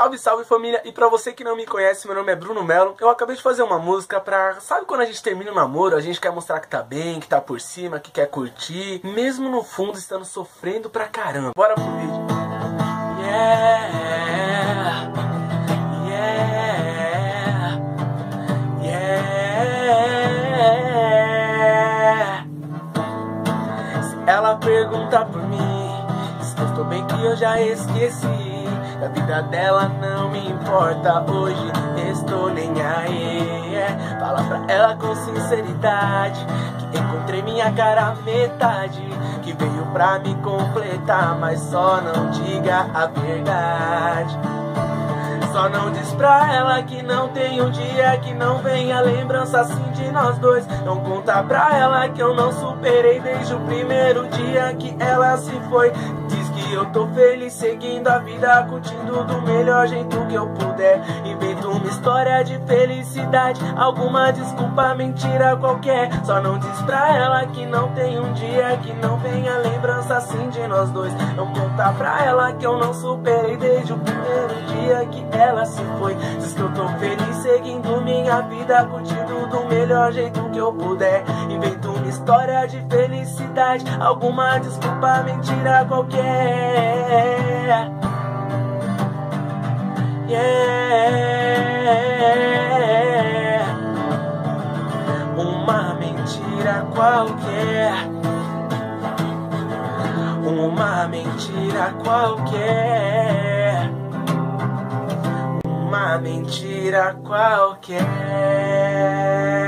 Salve, salve família! E pra você que não me conhece, meu nome é Bruno Melo. Eu acabei de fazer uma música pra... Sabe quando a gente termina o namoro, a gente quer mostrar que tá bem, que tá por cima, que quer curtir, mesmo no fundo estando sofrendo pra caramba. Bora pro vídeo. Yeah, yeah, yeah. Se ela pergunta por mim, diz que eu estou bem, que eu já esqueci. A vida dela não me importa, hoje estou nem aí. Fala pra ela com sinceridade que encontrei minha cara metade, que veio pra me completar, mas só não diga a verdade. Só não diz pra ela que não tem um dia que não venha lembrança assim de nós dois. Não conta pra ela que eu não superei desde o primeiro dia que ela se foi. Diz que eu tô feliz seguindo a vida, curtindo do melhor jeito que eu puder. Invento uma história de felicidade, alguma desculpa, mentira qualquer. Só não diz pra ela que não tem um dia que não venha lembrança assim de nós dois. Não conta pra ela que eu não superei desde o primeiro dia que ela se foi. Diz que eu tô feliz seguindo minha vida, curtindo do melhor jeito que eu puder. Invento uma história de felicidade, alguma desculpa, mentira qualquer. Yeah. Uma mentira qualquer. Uma mentira qualquer. Uma mentira qualquer.